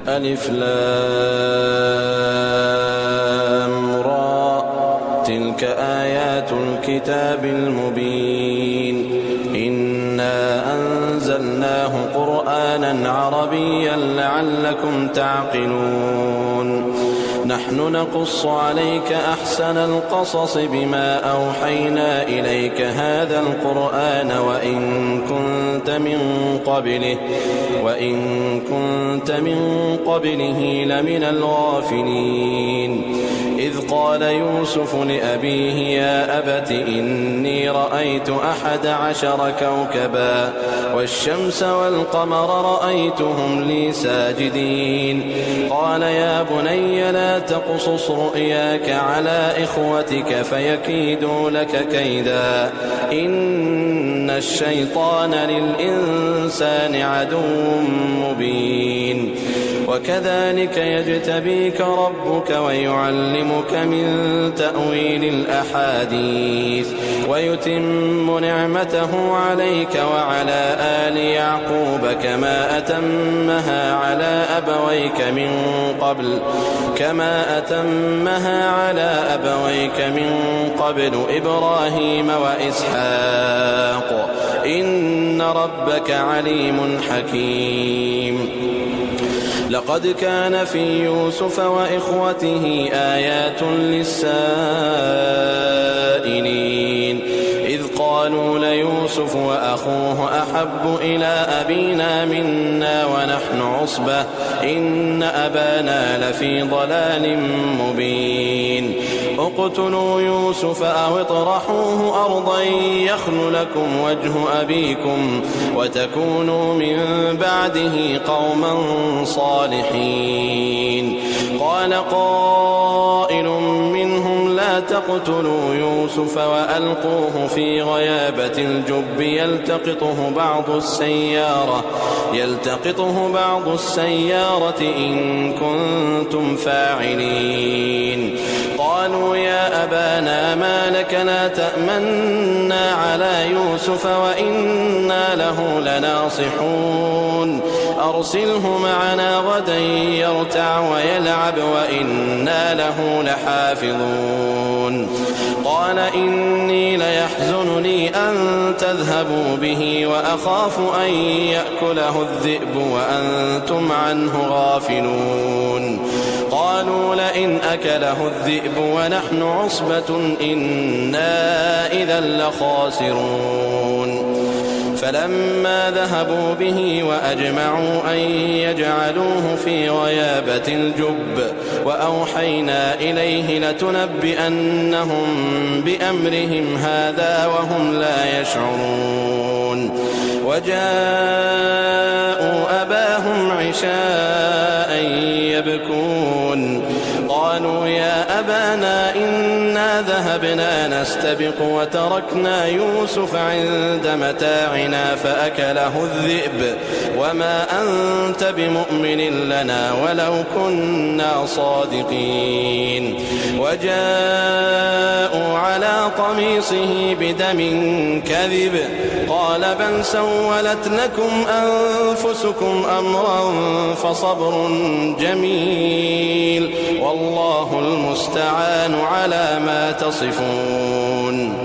ألف لام را تلك آيات الكتاب المبين إنا أنزلناه قرآنا عربيا لعلكم تعقلون نحن نقص عليك أحسن القصص بما أوحينا إليك هذا القرآن وإن كنت من قبله لمن الغافلين إذ قال يوسف لأبيه يا أبت إني رأيت 11 كوكبا والشمس والقمر رأيتهم لي ساجدين قال يا بني لا تقصص رؤياك على إخوتك فيكيدوا لك كيدا إن الشيطان للإنسان عدو مبين وكذلك يجتبيك ربك ويعلمك من تأويل الأحاديث ويتم نعمته عليك وعلى آل يعقوب كما أتمها على أبويك من قبل إبراهيم وإسحاق إن ربك عليم حكيم لقد كان في يوسف وإخوته آيات للسائلين إذ قالوا ليوسف وأخوه أحب إلى أبينا منا ونحن عصبة إن أبانا لفي ضلال مبين اقتلوا يوسف أو اطرحوه أرضا يخل لكم وجه أبيكم وتكونوا من بعده قوما صالحين قال قائل منهم لا تقتلوا يوسف وألقوه في غيابة الجب يلتقطه بعض السيارة إن كنتم فاعلين قالوا يا أبانا ما لك لا تأمنا على يوسف وإنا له لناصحون أرسله معنا غدا يرتع ويلعب وإنا له لحافظون قال إني ليحزنني أن تذهبوا به وأخاف أن يأكله الذئب وأنتم عنه غافلون قالوا لئن أكله الذئب ونحن عصبة إنا إذا لخاسرون فلما ذهبوا به وأجمعوا أن يجعلوه في غيابة الجب وأوحينا إليه لتنبئنهم بأمرهم هذا وهم لا يشعرون وجاءوا أباهم عشاء يبكون قالوا يا أبانا إنا ذهبنا نستبق وتركنا يوسف عند متاعنا فأكله الذئب وما أنت بمؤمن لنا ولو كنا صادقين وجاءوا على قميصه بدم كذب قال بل سولت لكم أنفسكم أمرا فصبر جميل والله المستعان على ما تصفون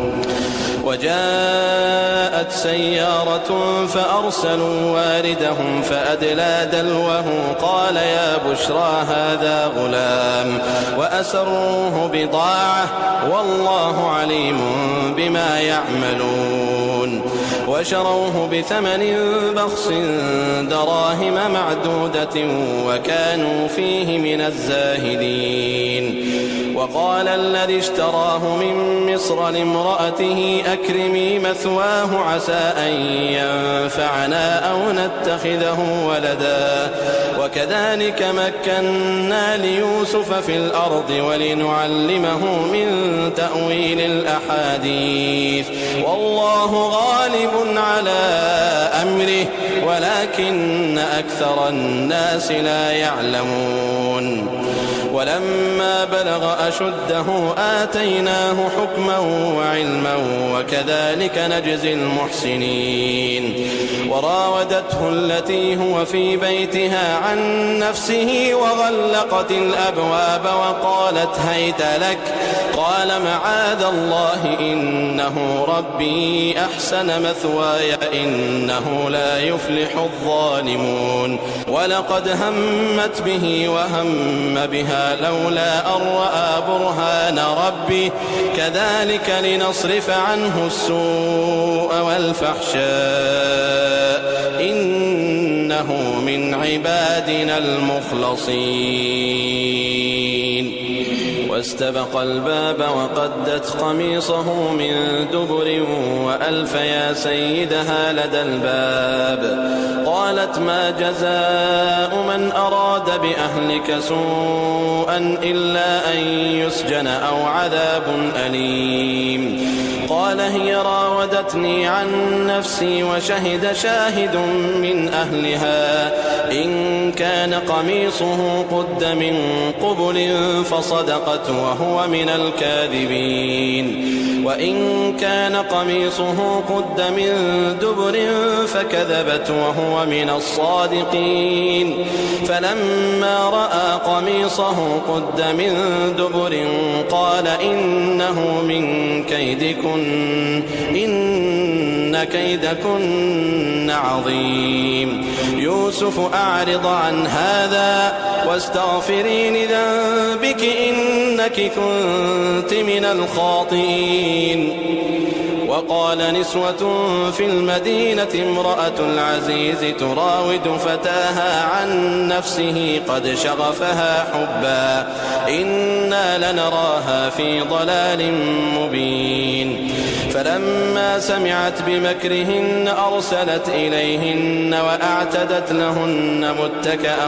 وجاءت سيارة فأرسلوا واردهم فأدلى دلوه قال يا بشرى هذا غلام وأسروه بضاعة والله عليم بما يعملون وشروه بثمن بخس دراهم معدودة وكانوا فيه من الزاهدين وقال الذي اشتراه من مصر لامرأته أكرمي مثواه عسى أن ينفعنا أو نتخذه ولدا وكذلك مكنا ليوسف في الأرض ولنعلمه من تأويل الأحاديث والله غالب على أمره ولكن أكثر الناس لا يعلمون. ولما بلغ أشده آتيناه حكما وعلما وكذلك نجزي المحسنين. وراودته التي هو في بيتها عن نفسه وغلقت الأبواب وقالت هيت لك قال معاذ الله إنه ربي أحسن مثواي إنه لا يفلح الظالمون. ولقد همت به وهم بها لولا أن رأى برهان ربه كذلك لنصرف عنه السوء والفحشاء إنه من عبادنا المخلصين. واستبق الباب وقدت قميصه من دبر وألف يا سيدها لدى الباب. قالت ما جزاء من أراد بأهلك سوءا إلا أن يسجن أو عذاب أليم. قال هي راودتني عن نفسي وشهد شاهد من أهلها إن كان قميصه قد من قبل فصدقت وهو من الكاذبين وإن كان قميصه قد من دبر فكذبت وهو من الصادقين. فلما رأى قميصه قد من دبر قال إنه من كيدكن إن كيدكن عظيم. يوسف أعرض عن هذا واستغفري لذنبك إنك كنت من الخاطئين. وقال نسوة في المدينة امرأة العزيز تراود فتاها عن نفسه قد شغفها حبا إنا لنراها في ضلال مبين. فلما سمعت بمكرهن أرسلت إليهن وأعتدت لهن متكأ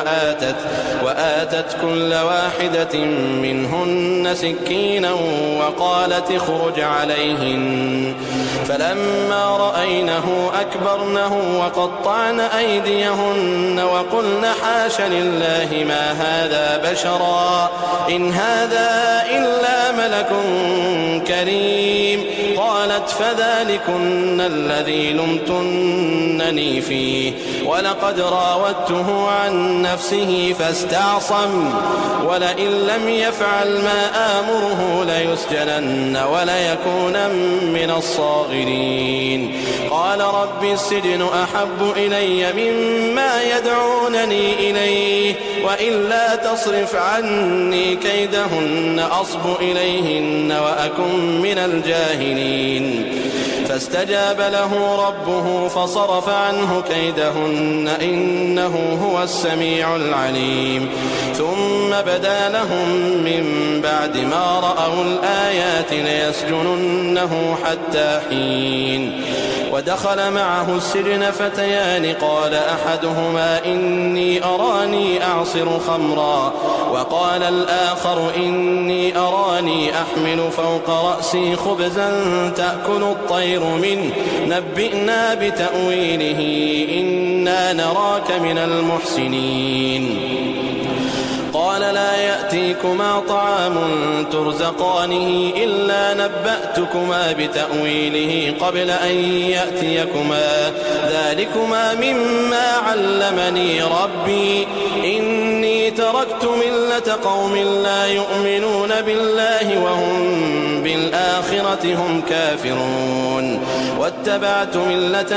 وآتت كل واحدة منهن سكينا وقالت اخرج عليهن. فلما رأينه أكبرنه وقطعن أيديهن وقلن حاش لله ما هذا بشرا إن هذا إلا ملك كريم. قالت فذلكن الذي لمتنني فيه ولقد راودته عن نفسه فاستعصم ولئن لم يفعل ما آمره ليسجنن وليكون من الصاغرين. قال رب السجن أحب إلي مما يدعونني إليه وإلا تصرف عني كيدهن أصب إليهن وأكن من الجاهلين. فاستجاب له ربه فصرف عنه كيدهن إنه هو السميع العليم. ثم بدا لهم من بعد ما رأوا الآيات ليسجننه حتى حين. ودخل معه السجن فتيان قال أحدهما إني أراني أعصر خمرا وقال الآخر إني أراني أحمل فوق رأسي خبزا تأكل الطير منه نبئنا بتأويله إنا نراك من المحسنين. قال لا يأتيكما طعام ترزقانه إلا نبأتكما بتأويله قبل أن يأتيكما ذلكما مما علمني ربي إني تركت ملة قوم لا يؤمنون بالله وهم بالآخرة هم كافرون واتبعت ملة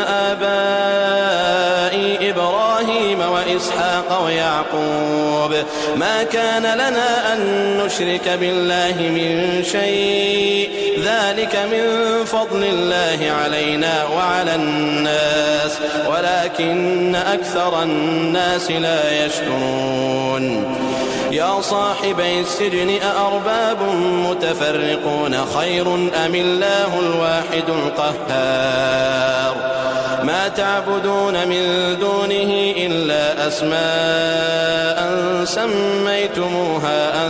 آبائي إبراهيم وإسحاق ويعقوب ما كان لنا أن نشرك بالله من شيء ذلك من فضل الله علينا وعلى الناس ولكن أكثر الناس لا يشكرون. يا صاحبي السجن أأرباب متفرقون خير أم الله الواحد القهار ما تعبدون من دونه إلا أسماء سميتموها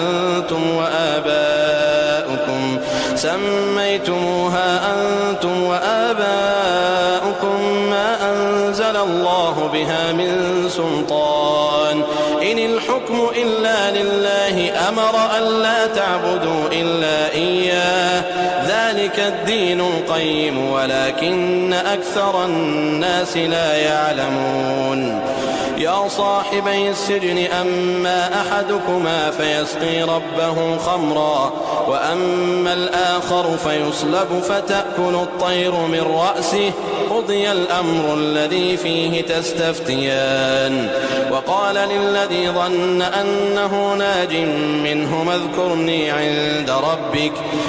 أنتم وآباؤكم ما الله بها من سلطان إن الحكم إلا لله أمر ألا تعبدوا إلا إياه ذلك الدين القيم ولكن أكثر الناس لا يعلمون يا صاحبي السجن أما أحدكما فيسقي ربه خمرا وأما الآخر فيصلب فتأكل الطير من رأسه قضي الأمر الذي فيه تستفتيان وقال للذي ظن أنه ناج منهما اذكرني عند ربك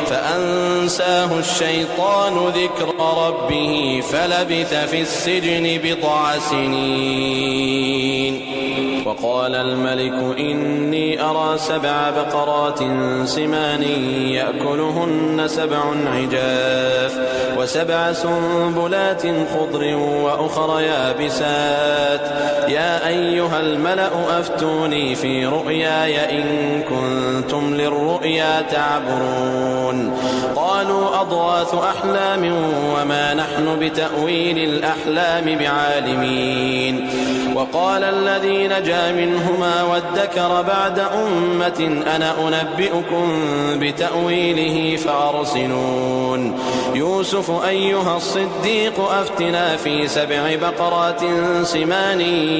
فأنساه الشيطان ذكر ربه فلبث في السجن بضع سنين وقال الملك إني أرى 7 بقرات سمان يأكلهن 7 عجاف و7 سنبلات خضر وأخر يابسات يا أيها الملأ أفتوني في رؤياي إن كنتم للرؤيا تعبرون قالوا أضغاث أحلام وما نحن بتأويل الأحلام بعالمين وقال الذي نجا منهما وادكر بعد أمة أنا أنبئكم بتأويله فأرسلون يوسف أيها الصديق أفتنا في 7 بقرات سمان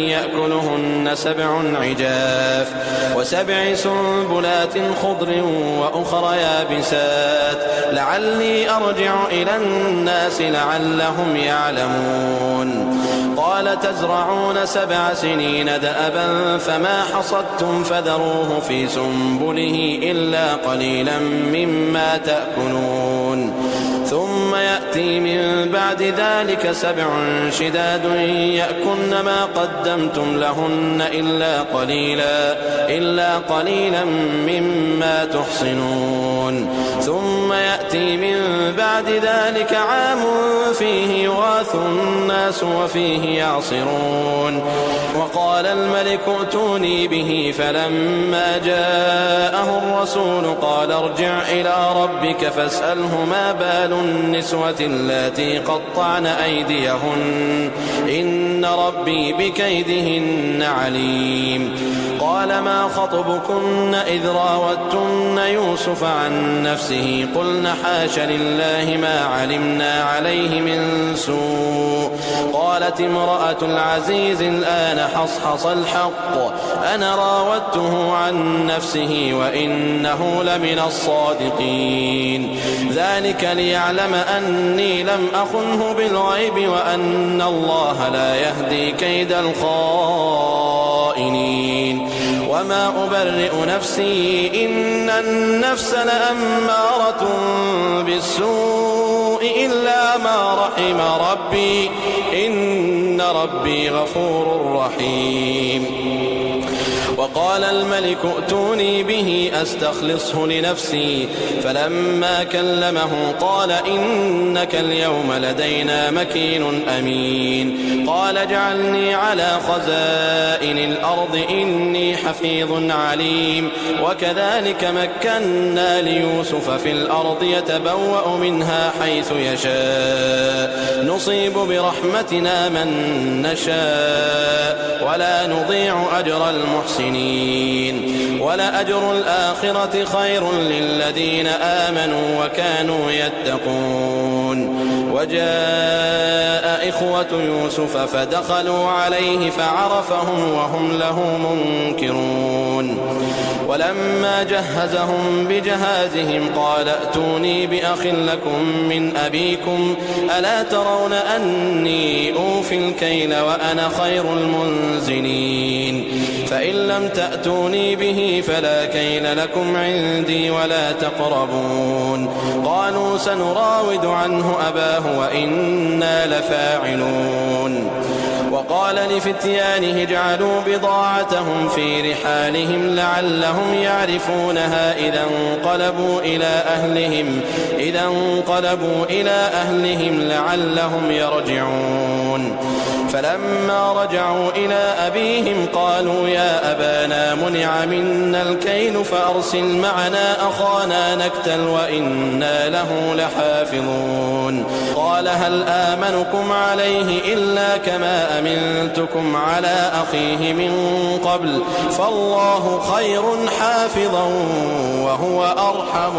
يأكلهن 7 عجاف و7 سنبلات خضر وأخر يابسات لعلي أرجع إلى الناس لعلهم يعلمون قال تزرعون 7 سنين دأبا فما حصدتم فذروه في سنبله إلا قليلا مما تأكلون ثم يأتي من بعد ذلك 7 شداد يأكلن ما قدمتم لهن إلا قليلا مما تحصنون ثم يأتي من بعد ذلك عام فيه يغاث الناس وفيه يعصرون وقال الملك ائتوني به فلما جاءه الرسول قال ارجع إلى ربك فاسأله ما بال النسوة اللاتي قطعن أيديهن إن ربي بكيدهن عليم قال ما خطبكن إذ راوتن يوسف عن نفسه قلن حاش لله ما علمنا عليه من سوء قالت امرأة العزيز الآن حصحص الحق أنا راودته عن نفسه وإنه لمن الصادقين ذلك ليعلم أني لم أخنه بالغيب وأن الله لا يهدي كيد الخائنين وما أبرئ نفسي إن النفس لأمارة بالسوء إلا ما رحم ربي إن ربي غفور رحيم وقال الملك ائتوني به أستخلصه لنفسي فلما كلمه قال إنك اليوم لدينا مكين أمين قال اجعلني على خزائن الأرض إني حفيظ عليم وكذلك مكنا ليوسف في الأرض يتبوأ منها حيث يشاء نصيب برحمتنا من نشاء ولا نضيع أجر المحسنين ولأجر الآخرة خير للذين آمنوا وكانوا يتقون وجاء إخوة يوسف فدخلوا عليه فعرفهم وهم له منكرون ولما جهزهم بجهازهم قال ائتوني بأخ لكم من أبيكم ألا ترون أني أوفي الكيل وأنا خير المنزلين فإن لم تأتوني به فلا كيل لكم عندي ولا تقربون قالوا سنراود عنه أباه وإنا لفاعلون وقال لفتيانه اجعلوا بضاعتهم في رحالهم لعلهم يعرفونها إذا انقلبوا إلى أهلهم لعلهم يرجعون فلما رجعوا إلى أبيهم قالوا يا أبانا منع منا الكيل فأرسل معنا أخانا نكتل وإنا له لحافظون قال هل آمنكم عليه إلا كما أمنتكم على أخيه من قبل فالله خير حافظا وهو أرحم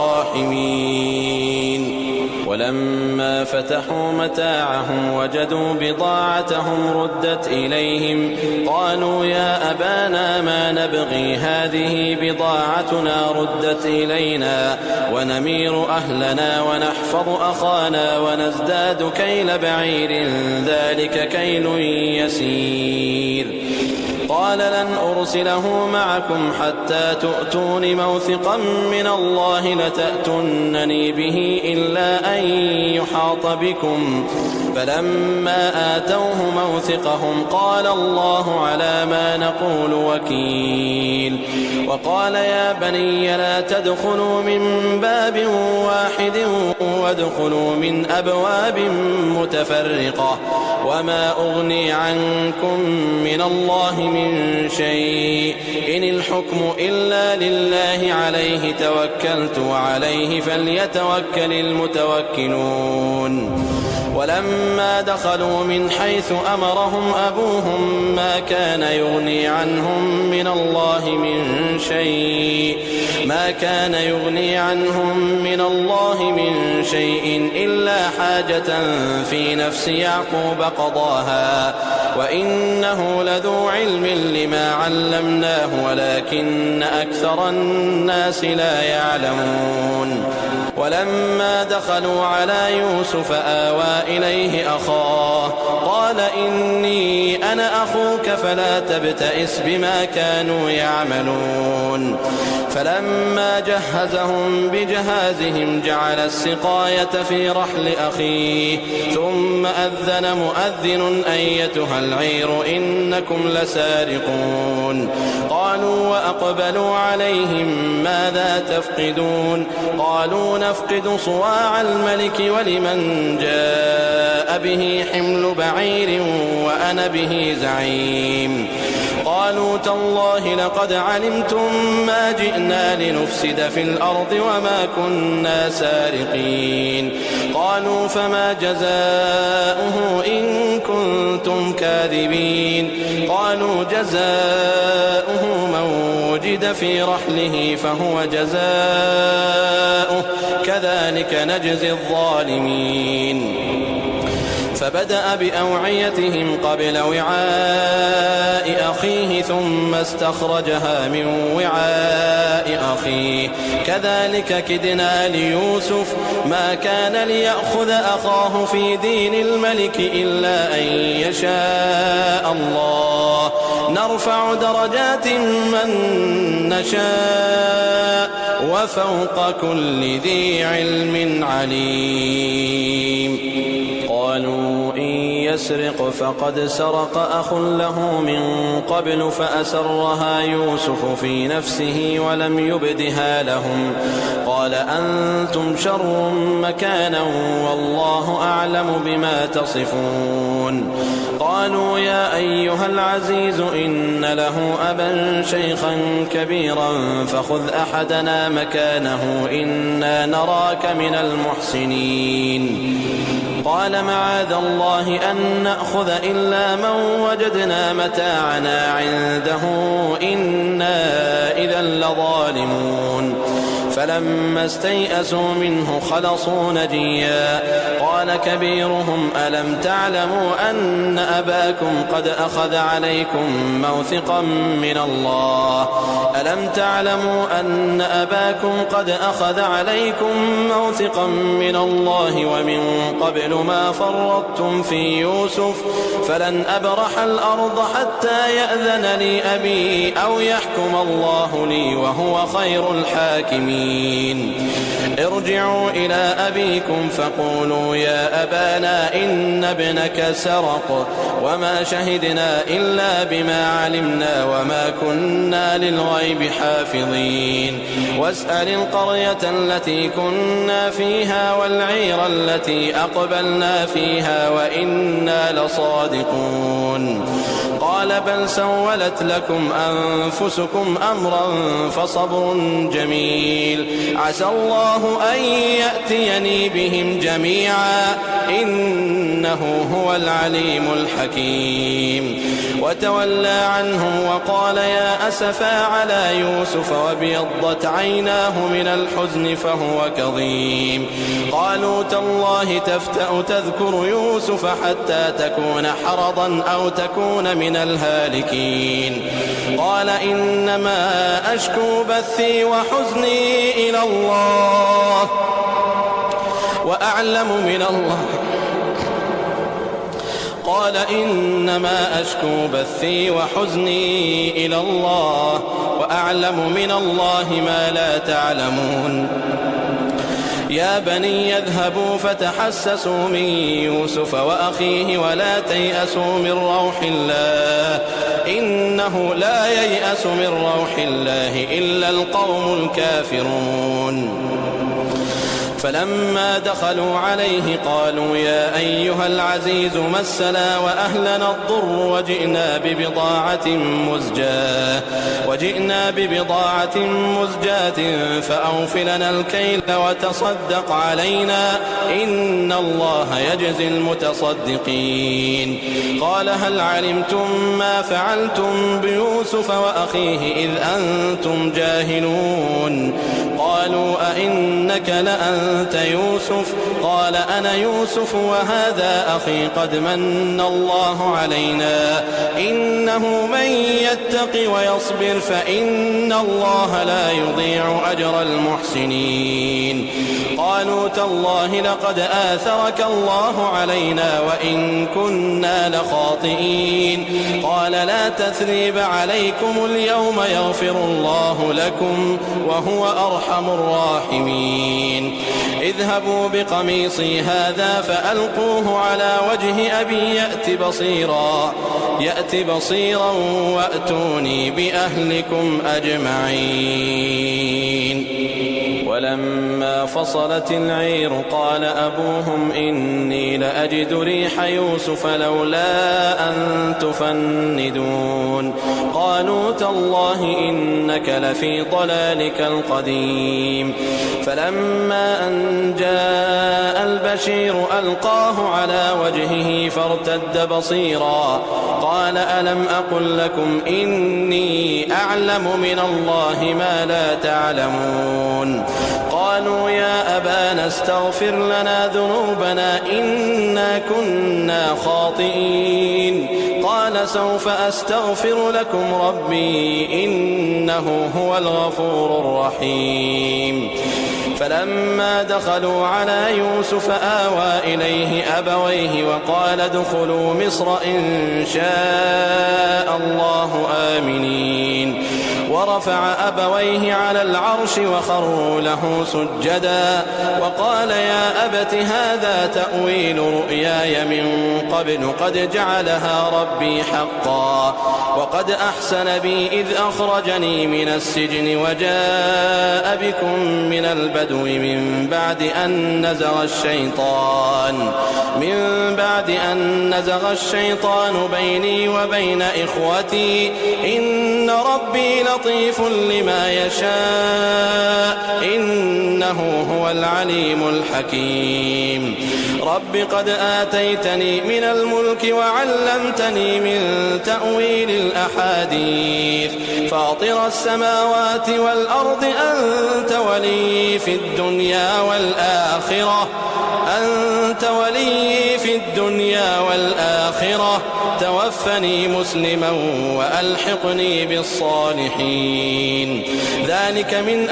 الراحمين ولما فتحوا متاعهم وجدوا بضاعتهم ردت إليهم قالوا يا أبانا ما نبغي هذه بضاعتنا ردت إلينا ونمير أهلنا ونحفظ أخانا ونزداد كيل بعير ذلك كيل يسير قال لن أرسله معكم حتى تؤتون موثقا من الله لتأتونني به إلا أن يحاط بكم فلما آتوه موثقهم قال الله على ما نقول وكيل وقال يا بني لا تدخلوا من باب واحد وادخلوا من أبواب متفرقة وما أغني عنكم من الله من شيء إن الحكم إلا لله عليه توكلت وعليه فليتوكل المتوكلون ولما دخلوا من حيث أمرهم أبوهم ما كان يغني عنهم من الله من شيء إلا حاجة في نفس يعقوب قضاها وإنه لذو علم لما علمناه ولكن أكثر الناس لا يعلمون ولما دخلوا على يوسف آوى إليه أخاه قال إني أنا أخوك فلا تبتئس بما كانوا يعملون فلما جهزهم بجهازهم جعل السقاية في رحل أخيه ثم أذن مؤذن أيتها العير إنكم لسارقون قالوا وأقبلوا عليهم ماذا تفقدون قالوا نفقد صواع الملك ولمن جاء به حمل بعير وأنا به زعيم قالوا تالله لقد علمتم ما جئنا لنفسد في الأرض وما كنا سارقين قالوا فما جزاؤه إن كنتم كاذبين قالوا جزاؤه من وجد في رحله فهو جزاؤه كذلك نجزي الظالمين فبدأ بأوعيتهم قبل وعاء أخيه ثم استخرجها من وعاء أخيه كذلك كدنا ليوسف ما كان ليأخذ أخاه في دين الملك إلا أن يشاء الله نرفع درجات من نشاء وفوق كل ذي علم عليم قالوا إن يسرق فقد سرق أخ له من قبل فأسرها يوسف في نفسه ولم يبدها لهم قال أنتم شر مكانا والله أعلم بما تصفون قالوا يا أيها العزيز إن له أبا شيخا كبيرا فخذ أحدنا مكانه إنا نراك من المحسنين قال معاذ الله أن نأخذ إلا من وجدنا متاعنا عنده إنا إذا لظالمون فلما استيئسوا منه خلصوا نجيا قال كبيرهم ألم تعلموا أن أباكم قد أخذ عليكم موثقا من الله ومن قبل ما فرطتم في يوسف فلن أبرح الأرض حتى يأذن لي أبي أو يحكم الله لي وهو خير الحاكمين ارجعوا إلى أبيكم فقولوا يا أبانا إن ابنك سرق وما شهدنا إلا بما علمنا وما كنا للغيب حافظين واسأل القرية التي كنا فيها والعير التي أقبلنا فيها وإنا لصادقون قال بل سولت لكم أنفسكم أمرا فصبر جميل عسى الله أن يأتيني بهم جميعا إنه هو العليم الحكيم وتولى عنهم وقال يا أسفا على يوسف وابيضت عيناه من الحزن فهو كظيم قالوا تالله تفتأ تذكر يوسف حتى تكون حرضا أو تكون من الهالكين قال إنما أشكو بثي وحزني إلى الله وأعلم من الله قال إنما أشكو بثي وحزني إلى الله وأعلم من الله ما لا تعلمون يا بني اذهبوا فتحسسوا من يوسف وأخيه ولا تيأسوا من روح الله إنه لا ييأس من روح الله إلا القوم الكافرون فلما دخلوا عليه قالوا يا أيها العزيز مسنا وأهلنا الضر وجئنا ببضاعة مزجاة فأوف لنا الكيل وتصدق علينا إن الله يجزي المتصدقين قال هل علمتم ما فعلتم بيوسف وأخيه إذ أنتم جاهلون قالوا أئنك لأنت يوسف قال أنا يوسف وهذا أخي قد من الله علينا إنه من يتق ويصبر فإن الله لا يضيع أجر المحسنين قالوا تالله لقد آثرك الله علينا وإن كنا لخاطئين قال لا تثريب عليكم اليوم يغفر الله لكم وهو أرحم الراحمين اذهبوا بقميصي هذا فألقوه على وجه أبي يأت بصيرا وأتوني بأهلكم أجمعين ولما فصلت العير قال أبوهم إني لأجد ريح يوسف لولا أن تفندون قالوا تالله إنك لفي ضلالك القديم فلما أن جاء البشير ألقاه على وجهه فارتد بصيرا قال ألم أقل لكم إني أعلم من الله ما لا تعلمون قالوا يا أبانا استغفر لنا ذنوبنا إنا كنا خاطئين قال سوف أستغفر لكم ربي إنه هو الغفور الرحيم فلما دخلوا على يوسف آوى إليه أبويه وقال ادخلوا مصر إن شاء الله آمنين ورفع أبويه على العرش وخروا له سجدا وقال يا أبت هذا تأويل رؤياي من قبل قد جعلها ربي حقا وقد أحسن بي إذ أخرجني من السجن وجاء بكم من البدو من بعد أن نزغ الشيطان بيني وبين إخوتي إن ربي لطيف لما يشاء إنه هو العليم الحكيم رب قد آتيتني من الملك وعلمتني من تأويل الأحاديث فاطر السماوات والأرض أنت ولي في الدنيا والآخرة توفني مسلما وألحقني بالصالحين ذلك من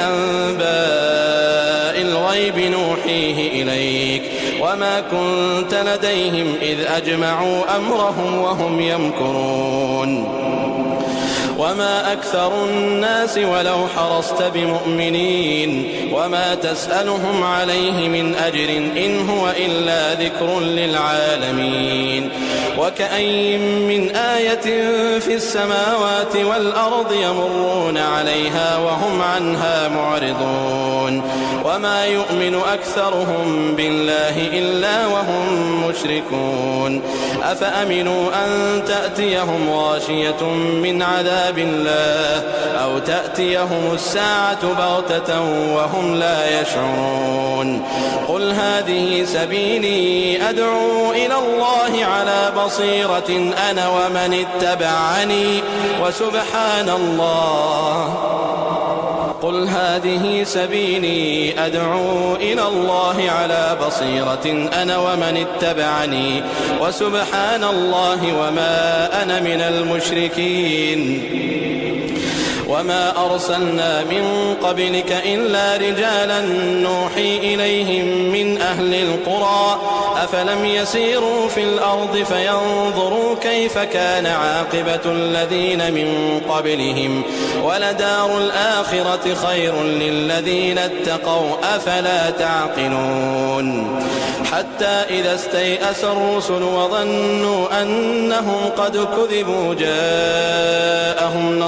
أنباء الغيب نوحيه إليك وما كنت لديهم إذ أجمعوا أمرهم وهم يمكرون وما أكثر الناس ولو حرصت بمؤمنين وما تسألهم عليه من أجر إن هو إلا ذكر للعالمين وكأي من آية في السماوات والأرض يمرون عليها وهم عنها معرضون وما يؤمن أكثرهم بالله إلا وهم مشركون أفأمنوا أن تأتيهم غاشية من عذاب الله أو تأتيهم الساعة بغتة وهم لا يشعرون قل هذه سبيلي أدعو إلى الله على بصيرة أنا ومن اتبعني وسبحان الله قل هذه سبيلي أدعو إلى الله على بصيرة أنا ومن اتبعني وسبحان الله وما أنا من المشركين وما أرسلنا من قبلك إلا رجالا نوحي إليهم من أهل القرى أفلم يسيروا في الأرض فينظروا كيف كان عاقبة الذين من قبلهم ولدار الآخرة خير للذين اتقوا أفلا تعقلون حتى إذا استيأس الرسل وظنوا أنهم قد كذبوا جاءهم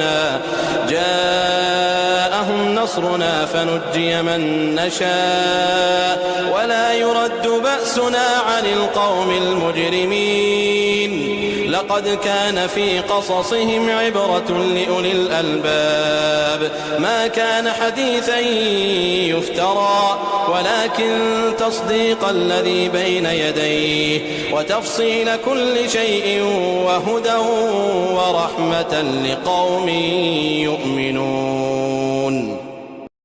نصرنا فنجي من نشاء ولا يرد بأسنا عن القوم المجرمين لقد كان في قصصهم عبرة لأولي الألباب ما كان حديثا يفترى ولكن تصديق الذي بين يديه وتفصيل كل شيء وهدى ورحمة لقوم يؤمنون